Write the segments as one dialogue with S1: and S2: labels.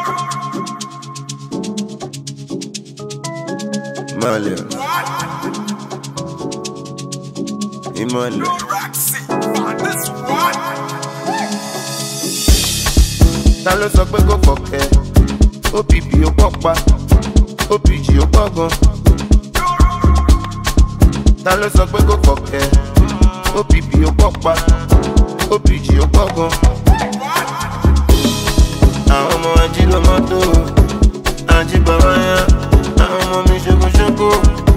S1: Malẹ̀ ìmọ̀lẹ̀. Ta ló sọ pé kò fọ̀kẹ́? OPP ó pọ̀ pa, OPG ó pọ̀ gan. Ta ló sọ pé kò fọ̀kẹ́? OPP ó pọ̀ pa, OPG ó pọ̀ gan. Àwọn ọmọ ají ló mọ́tò, ají bàbá yá. Àwọn ọmọ mi ṣokoṣoko.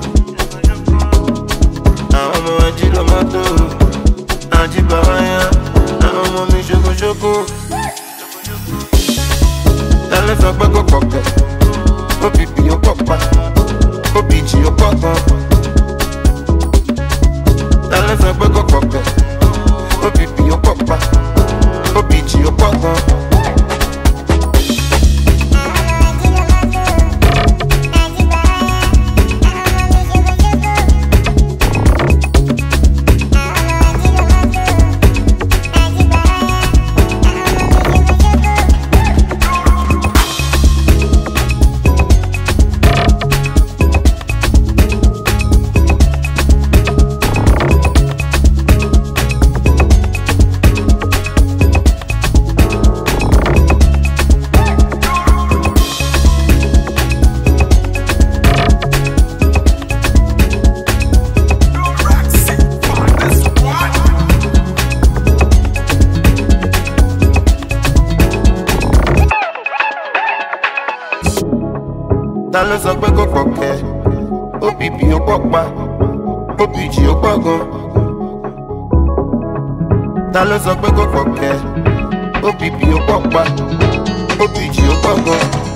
S1: Àwọn ọmọ ají ló mọ́tò, ají bàbá yá. Àwọn ọmọ mi ṣokoṣoko. Ta ló sọ pé kò fọ̀kẹ́? OPP ó pọ̀ pa, OPG ó pọ̀ gan. Ta ló sọ pé kò fọ̀kẹ́? OPP ó pọ̀ pa, OPG ó pọ̀ gan. Ta ló sọ pé kò fọ̀kẹ́? OPP ó pọ̀ pa, OPG ó pọ̀ gan. Ta ló sọ pé kò fọ̀kẹ́? OPP ó pọ̀ pa, OPG ó pọ̀ gan.